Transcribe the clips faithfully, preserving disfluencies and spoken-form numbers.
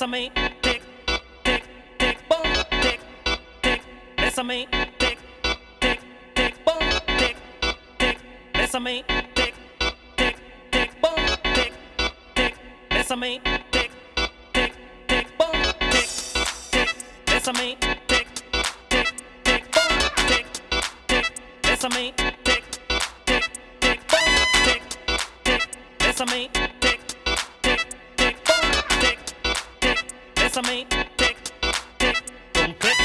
me, tick, tick, tick, boom, tick, tick. Listen me, tick, tick, tick, boom, tick, tick. Listen me, tick, tick, tick, boom, tick, tick. Listen me, tick, tick, tick, boom, tick, tick. Listen me, tick, tick, tick, boom, tick, tick. Listen me, tick, tick, tick, boom, tick, tick. Listen me, tick, tick, tick, boom, tick, tick. Listen me, tick, tick, boom, click.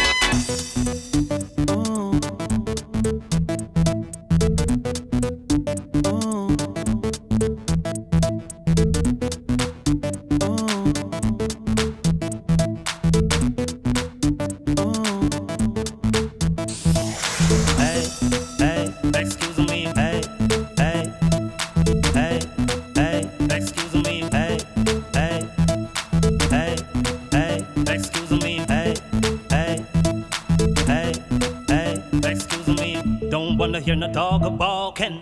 Hey, hey, excuse me, hey, hey, hey, hey, excuse me, hey, hey, hey, hey, excuse me, hey, hey, hey, hey, excuse me. Don't wanna hear no dog barking.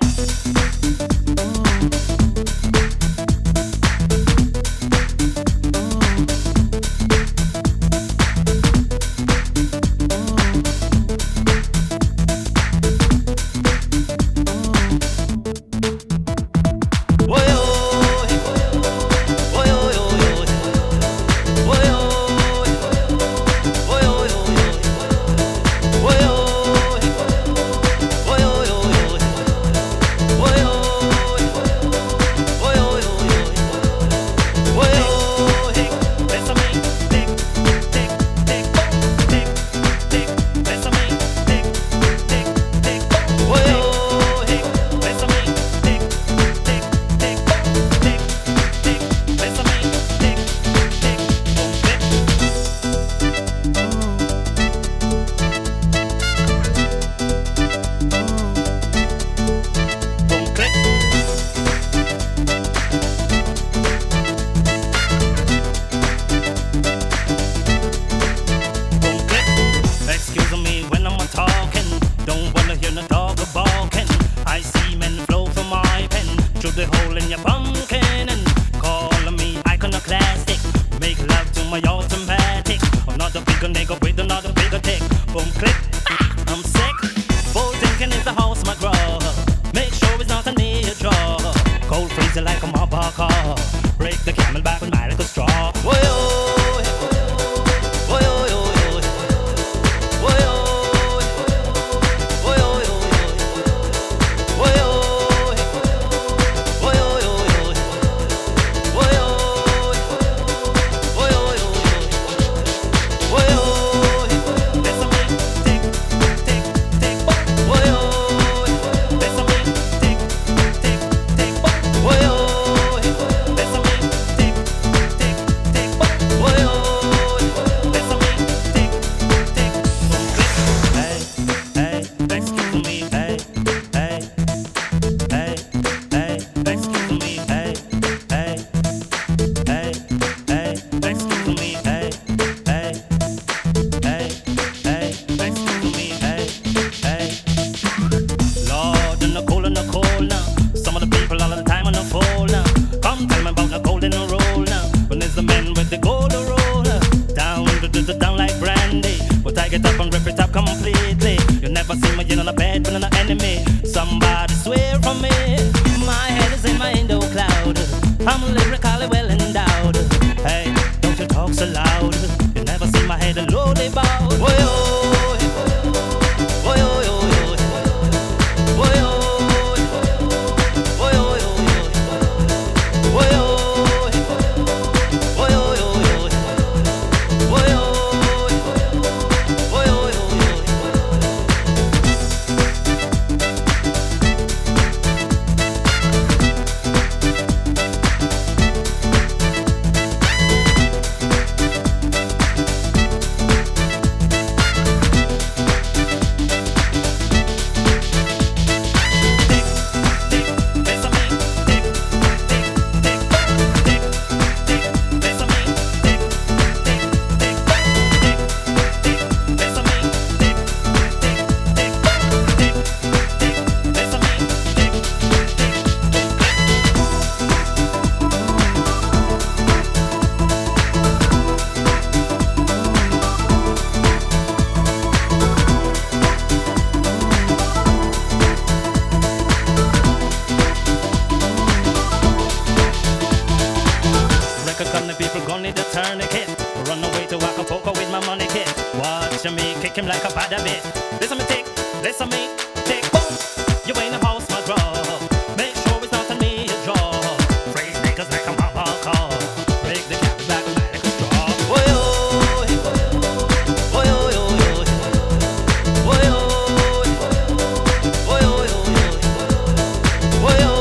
The hole in your pumpkin and calling me iconoclastic. Make love to my automatic. I'm not a bigger nigga with another bigger dick. Boom, click. I'm sick. Full thinking is the house my grow. Make sure it's not a near draw. Cold freezer like a mob car. Break the camel back with my little straw. Whoa. Oh, America come, the people gon' need a tourniquet. Run away to Acapulco with my money kit. Watch me kick him like a bad bit. Listen me tick, listen me tick, boom. You ain't a house, my draw. Make sure it's not on me a draw. Phrase niggas like a mama call. Break the cap back like a straw. Boy oh, boy oh, boy oh, boy oh, boy oh, boy oh.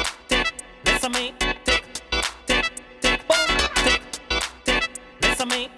Me